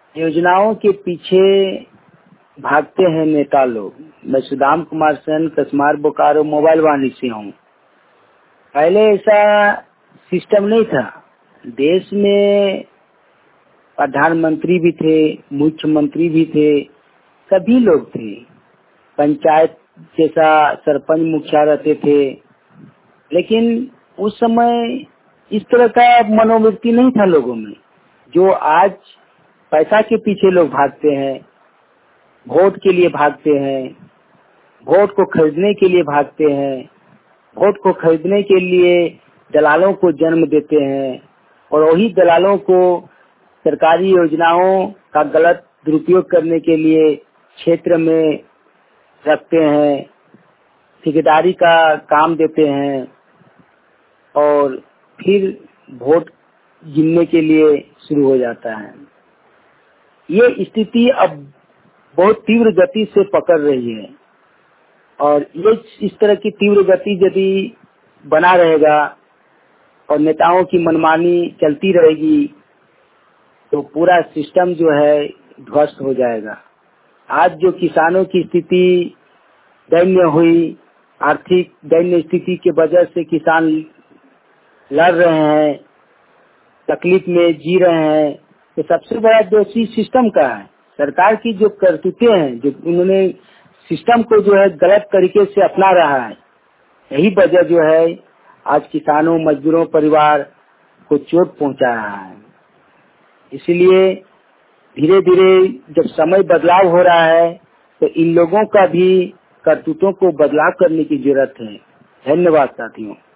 योजनाओं के पीछे भागते हैं नेता लोग। मैं सुदाम कुमार सेन, कसमार बोकारो मोबाइल वाणी से हूँ। पहले ऐसा सिस्टम नहीं था। देश में प्रधानमंत्री भी थे, मुख्यमंत्री भी थे, सभी लोग थे। पंचायत जैसा सरपंच मुखिया रहते थे, लेकिन उस समय इस तरह का मनोवृत्ति नहीं था लोगों में। जो आज पैसा के पीछे लोग भागते हैं, वोट के लिए भागते हैं, वोट को खरीदने के लिए भागते हैं, वोट को खरीदने के लिए दलालों को जन्म देते हैं और वही दलालों को सरकारी योजनाओं का गलत दुरुपयोग करने के लिए क्षेत्र में रखते हैं, ठेकेदारी का काम देते हैं और फिर वोट गिनने के लिए शुरू हो जाता है। ये स्थिति अब बहुत तीव्र गति से पकड़ रही है और ये इस तरह की तीव्र गति यदि बना रहेगा और नेताओं की मनमानी चलती रहेगी तो पूरा सिस्टम जो है ध्वस्त हो जाएगा। आज जो किसानों की स्थिति दैन्य हुई, आर्थिक दैन्य स्थिति की वजह से किसान लड़ रहे हैं, तकलीफ में जी रहे हैं, तो सबसे बड़ा दोषी सिस्टम का है। सरकार की जो करतूतें हैं, जो उन्होंने सिस्टम को जो है गलत तरीके से अपना रहा है, यही वजह जो है आज किसानों, मजदूरों, परिवार को चोट पहुंचा रहा है। इसलिए धीरे धीरे जब समय बदलाव हो रहा है तो इन लोगों का भी करतूतों को बदलाव करने की जरूरत है। धन्यवाद साथियों।